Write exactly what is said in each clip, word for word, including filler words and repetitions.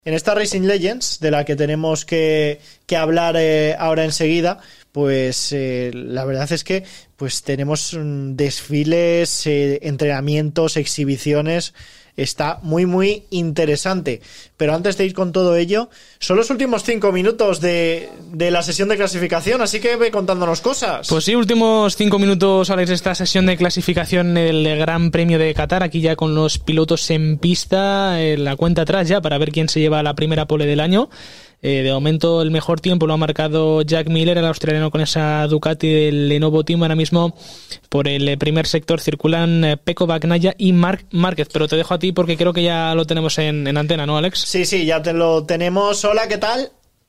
En esta Racing Legends, de la que tenemos que, que hablar eh, ahora enseguida, pues eh, la verdad es que pues tenemos desfiles, eh, entrenamientos, exhibiciones. Está muy muy interesante, pero antes de ir con todo ello, son los últimos cinco minutos de, de la sesión de clasificación, así que ve contándonos cosas. Pues sí, últimos cinco minutos, Alex, de esta sesión de clasificación del Gran Premio de Qatar, aquí ya con los pilotos en pista, eh, la cuenta atrás ya para ver quién se lleva la primera pole del año. Eh, de momento el mejor tiempo lo ha marcado Jack Miller, el australiano, con esa Ducati del Lenovo Team. Ahora mismo por el primer sector circulan eh, Pecco Bagnaia y Marc Márquez, pero te dejo a ti porque creo que ya lo tenemos en, en antena, ¿no, Alex? Sí, sí, ya te lo tenemos. Hola, ¿qué tal?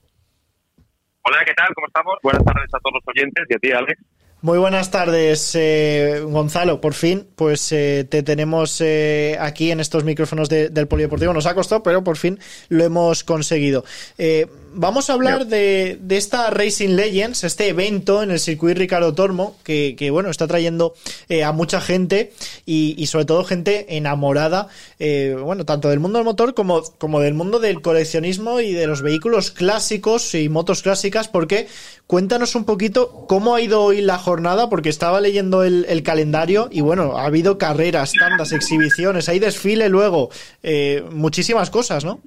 Hola, ¿qué tal? ¿Cómo estamos? Buenas tardes a todos los oyentes y a ti, Alex. Muy buenas tardes, eh, Gonzalo. Por fin, pues eh, te tenemos eh, aquí en estos micrófonos de, del Polideportivo. Nos ha costado, pero por fin lo hemos conseguido. Eh, vamos a hablar de, de esta Racing Legends, este evento en el circuito Ricardo Tormo, que, que bueno, está trayendo eh, a mucha gente y, y sobre todo gente enamorada, eh, bueno, tanto del mundo del motor como, como del mundo del coleccionismo y de los vehículos clásicos y motos clásicas, porque cuéntanos un poquito cómo ha ido hoy la jornada, porque estaba leyendo el, el calendario y bueno, ha habido carreras, tandas, exhibiciones, hay desfile luego, eh, muchísimas cosas, ¿no?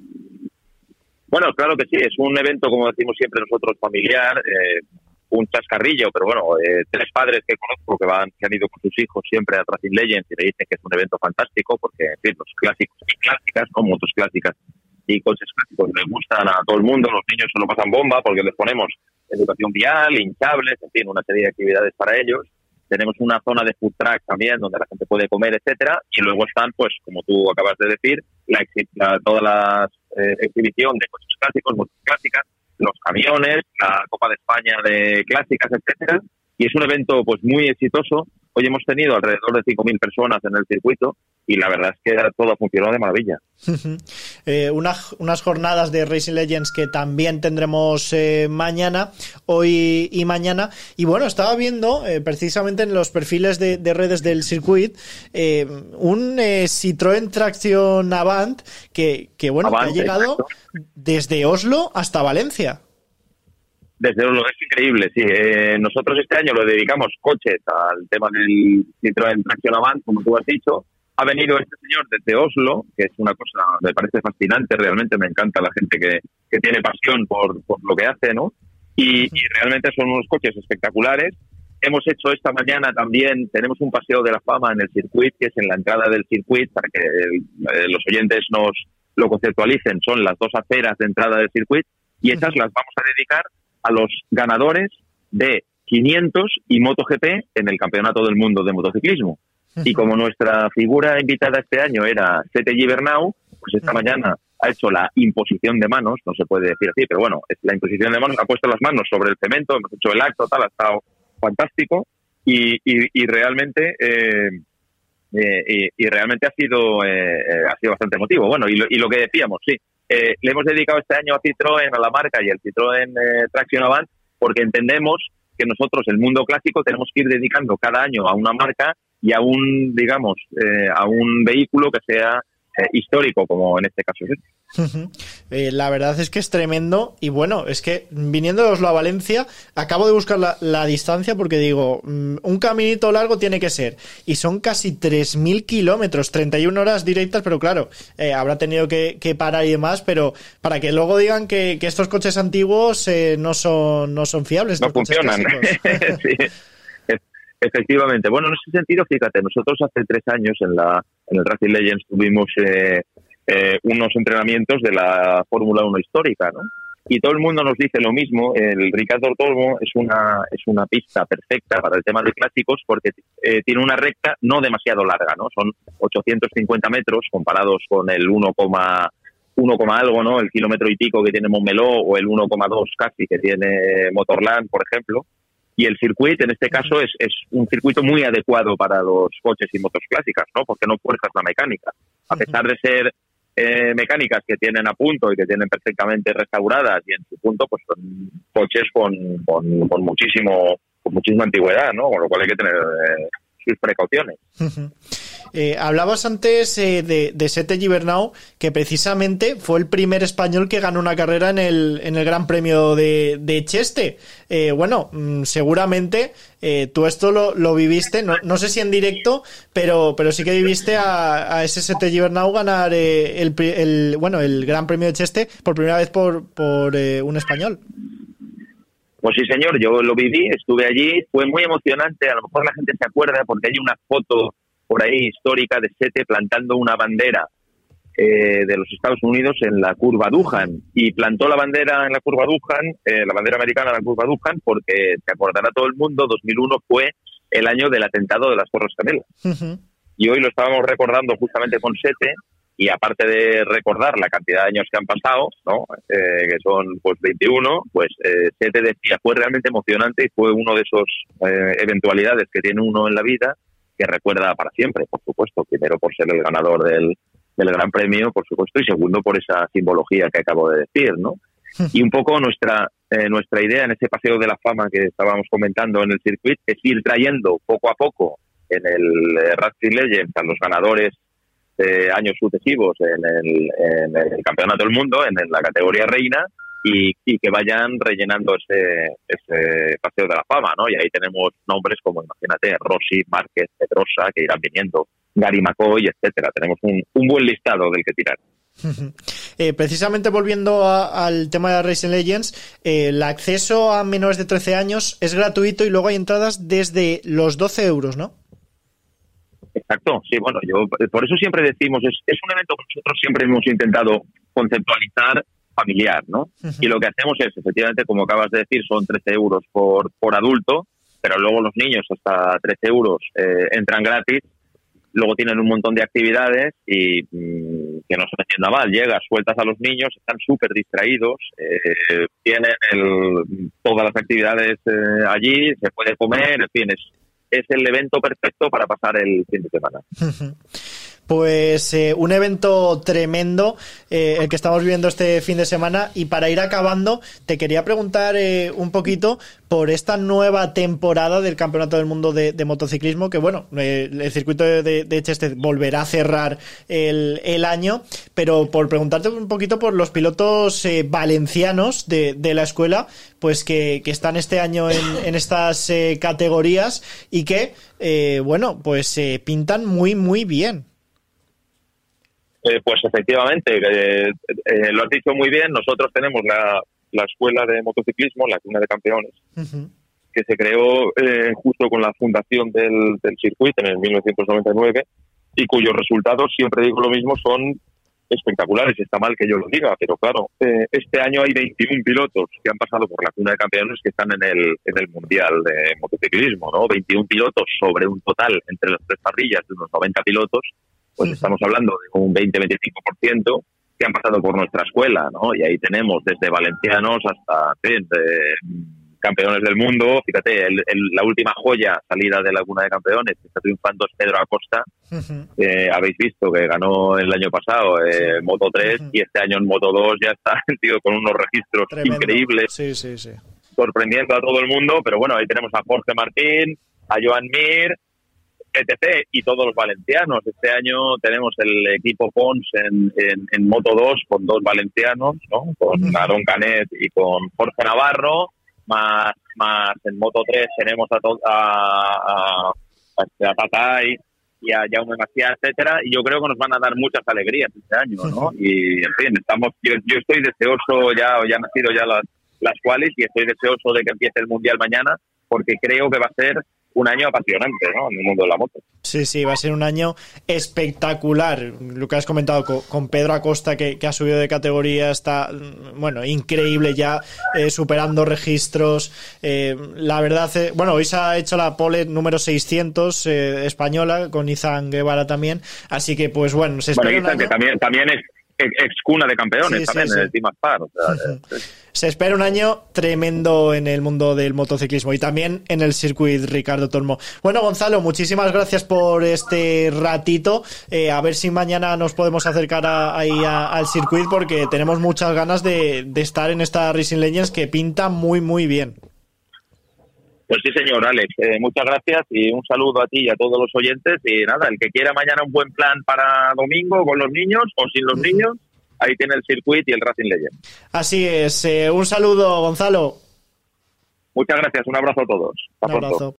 Bueno, claro que sí, es un evento, como decimos siempre nosotros, familiar, eh, un chascarrillo, pero bueno, eh, tres padres que conozco que van, que han ido con sus hijos siempre a Racing Legends y le dicen que es un evento fantástico, porque en fin, los clásicos y clásicas, no motos clásicas y coches clásicos les gustan a todo el mundo, los niños se lo pasan bomba porque les ponemos educación vial, hinchables, en fin, una serie de actividades para ellos. Tenemos una zona de food truck también donde la gente puede comer, etcétera, y luego están, pues, como tú acabas de decir, la, la, toda la eh, exhibición de coches clásicos, motos clásicas, los camiones, la Copa de España de clásicas, etcétera, y es un evento pues muy exitoso. Hoy hemos tenido alrededor de cinco mil personas en el circuito y la verdad es que todo ha funcionado de maravilla. eh, una, unas jornadas de Racing Legends que también tendremos eh, mañana, hoy y mañana. Y bueno, estaba viendo eh, precisamente en los perfiles de, de redes del circuito eh, un eh, Citroën Traction Avant que, que bueno, Avant, que ha llegado exacto. Desde Oslo hasta Valencia. Desde luego, es increíble, sí. Eh, nosotros este año lo dedicamos coches al tema del Citroën Traction Avant, como tú has dicho. Ha venido este señor desde Oslo, que es una cosa, me parece fascinante, realmente me encanta la gente que, que tiene pasión por, por lo que hace, ¿no? Y, y realmente son unos coches espectaculares. Hemos hecho esta mañana también, tenemos un paseo de la fama en el circuito, que es en la entrada del circuito, para que el, eh, los oyentes nos lo conceptualicen. Son las dos aceras de entrada del circuito y esas las vamos a dedicar a los ganadores de quinientos y MotoGP en el Campeonato del Mundo de Motociclismo. Y como nuestra figura invitada este año era C T G Bernau, pues esta mañana ha hecho la imposición de manos, no se puede decir así, pero bueno, es la imposición de manos, ha puesto las manos sobre el cemento, hemos hecho el acto, tal, ha estado fantástico y, y, y realmente eh, eh, y, y realmente ha sido eh, ha sido bastante emotivo. Bueno, y lo, y lo que decíamos, sí, eh, le hemos dedicado este año a Citroën, a la marca y al Citroën eh, Traction Avant, porque entendemos que nosotros, el mundo clásico, tenemos que ir dedicando cada año a una marca y a un, digamos, eh, a un vehículo que sea eh, histórico, como en este caso es. Uh-huh. Eh, la verdad es que es tremendo y bueno, es que viniendo de Oslo a Valencia, acabo de buscar la, la distancia porque digo, um, un caminito largo tiene que ser y son casi tres mil kilómetros, treinta y una horas directas, pero claro, eh, habrá tenido que, que parar y demás, pero para que luego digan que, que estos coches antiguos eh, no son no son fiables. No funcionan. Sí. Efectivamente. Bueno, en ese sentido, fíjate, nosotros hace tres años en la en el Racing Legends tuvimos eh, eh, unos entrenamientos de la Fórmula uno histórica, ¿no? Y todo el mundo nos dice lo mismo. El Ricardo Tormo es una es una pista perfecta para el tema de clásicos porque eh, tiene una recta no demasiado larga, ¿no? Son ochocientos cincuenta metros comparados con el uno, uno, algo, ¿no? El kilómetro y pico que tiene Montmeló o el uno coma dos casi que tiene Motorland, por ejemplo. Y el circuito, en este caso, es, es un circuito muy adecuado para los coches y motos clásicas, ¿no? Porque no fuerzas la mecánica. A pesar de ser eh, mecánicas que tienen a punto y que tienen perfectamente restauradas y en su punto, pues son coches con, con, con muchísimo con muchísima antigüedad, ¿no? Con lo cual hay que tener eh, sus precauciones. Eh, hablabas antes eh, de, de Sete Gibernau, que precisamente fue el primer español que ganó una carrera en el, en el Gran Premio de, de Cheste. Eh, bueno, mmm, seguramente eh, tú esto lo, lo viviste, no, no sé si en directo, pero, pero sí que viviste a, a ese Sete Gibernau ganar eh, el, el, bueno, el Gran Premio de Cheste por primera vez por, por eh, un español. Pues sí, señor, yo lo viví, estuve allí, fue muy emocionante, a lo mejor la gente se acuerda porque hay una foto por ahí histórica de Sete plantando una bandera eh, de los Estados Unidos en la curva Doohan, y plantó la bandera en la curva Doohan, eh, la bandera americana en la curva Doohan, porque se acordará todo el mundo, dos mil uno fue el año del atentado de las Torres Gemelas. Uh-huh. Y hoy lo estábamos recordando justamente con Sete. Y aparte de recordar la cantidad de años que han pasado, ¿no? Eh, que son pues veintiuno, pues eh, Sete decía, fue realmente emocionante y fue uno de esos eh, eventualidades que tiene uno en la vida que recuerda para siempre, por supuesto. Primero por ser el ganador del, del Gran Premio, por supuesto, y segundo por esa simbología que acabo de decir, ¿no? Y un poco nuestra eh, nuestra idea en ese paseo de la fama que estábamos comentando en el circuito es ir trayendo poco a poco en el eh, Racing Legends a los ganadores de años sucesivos en el, en el Campeonato del Mundo, en, en la categoría reina, y, y que vayan rellenando ese, ese paseo de la fama, ¿no? Y ahí tenemos nombres como, imagínate, Rossi, Márquez, Pedrosa, que irán viniendo, Gary McCoy, etcétera. Tenemos un, un buen listado del que tirar. Eh, precisamente volviendo a, al tema de Racing Legends, eh, el acceso a menores de trece años es gratuito y luego hay entradas desde los doce euros, ¿no? Exacto, sí, bueno, yo por eso siempre decimos, es, es un evento que nosotros siempre hemos intentado conceptualizar familiar, ¿no? Uh-huh. Y lo que hacemos es, efectivamente, como acabas de decir, son trece euros por, por adulto, pero luego los niños hasta trece euros eh, entran gratis, luego tienen un montón de actividades y mmm, que no se me entienda mal, llegas, sueltas a los niños, están súper distraídos, eh, tienen el, todas las actividades eh, allí, se puede comer, en fin, es es el evento perfecto para pasar el fin de semana. Pues eh, un evento tremendo eh, el que estamos viviendo este fin de semana, y para ir acabando te quería preguntar eh, un poquito por esta nueva temporada del Campeonato del Mundo de, de Motociclismo, que bueno, eh, el circuito de, de Cheste volverá a cerrar el, el año, pero por preguntarte un poquito por los pilotos eh, valencianos de, de la escuela, pues que, que están este año en, en estas eh, categorías y que eh, bueno, pues eh, pintan muy muy bien. Eh, pues efectivamente, eh, eh, lo has dicho muy bien. Nosotros tenemos la, la escuela de motociclismo, la Cuna de Campeones, uh-huh. que se creó eh, justo con la fundación del, del circuito en el mil novecientos noventa y nueve y cuyos resultados, siempre digo lo mismo, son espectaculares. Está mal que yo lo diga, pero claro, eh, este año hay veintiún pilotos que han pasado por la Cuna de Campeones que están en el, en el Mundial de Motociclismo, ¿no? veintiún pilotos sobre un total entre las tres parrillas de unos noventa pilotos. Pues estamos hablando de un veinte a veinticinco por ciento que han pasado por nuestra escuela, ¿no? Y ahí tenemos desde valencianos hasta en fin, campeones del mundo. Fíjate, el, el, la última joya salida de la Cuna de Campeones que está triunfando es Pedro Acosta. Uh-huh. Eh, habéis visto que ganó el año pasado eh, Moto tres uh-huh. y este año en Moto dos ya está, tío, con unos registros Tremendo. increíbles. Sí, sí, sí. Sorprendiendo a todo el mundo, pero bueno, ahí tenemos a Jorge Martín, a Joan Mir, etcétera, y todos los valencianos. Este año tenemos el equipo Pons en, en, en Moto dos con dos valencianos, ¿no? Con uh-huh. Aaron Canet y con Jorge Navarro, más más en Moto tres tenemos a to- a, a, a Tatay y a Jaume Macià, etcétera, y yo creo que nos van a dar muchas alegrías este año, ¿no? Uh-huh. Y en fin, estamos yo, yo estoy deseoso, ya ya han nacido ya las, las cuales, y estoy deseoso de que empiece el Mundial mañana, porque creo que va a ser un año apasionante, ¿no? En el mundo de la moto. Sí, sí, va a ser un año espectacular. Lo que has comentado con, con Pedro Acosta, que, que ha subido de categoría, está, bueno, increíble ya, eh, superando registros. Eh, la verdad, eh, bueno, hoy se ha hecho la pole número seiscientos eh, española, con Izan Guevara también, así que, pues bueno, se espera bueno, Izan, un año... que también, también es ex cuna de campeones, sí, también, sí, sí. en el Team Aspar. O sea, uh-huh. Se espera un año tremendo en el mundo del motociclismo y también en el circuito Ricardo Tormo. Bueno, Gonzalo, muchísimas gracias por este ratito. Eh, a ver si mañana nos podemos acercar a, ahí a, al circuito, porque tenemos muchas ganas de, de estar en esta Racing Legends que pinta muy, muy bien. Pues sí, señor Alex, eh, muchas gracias y un saludo a ti y a todos los oyentes. Y nada, el que quiera mañana un buen plan para domingo con los niños o sin los niños, ahí tiene el circuito y el Racing Legend. Así es, eh, un saludo, Gonzalo. Muchas gracias, un abrazo a todos. Hasta Un abrazo. pronto.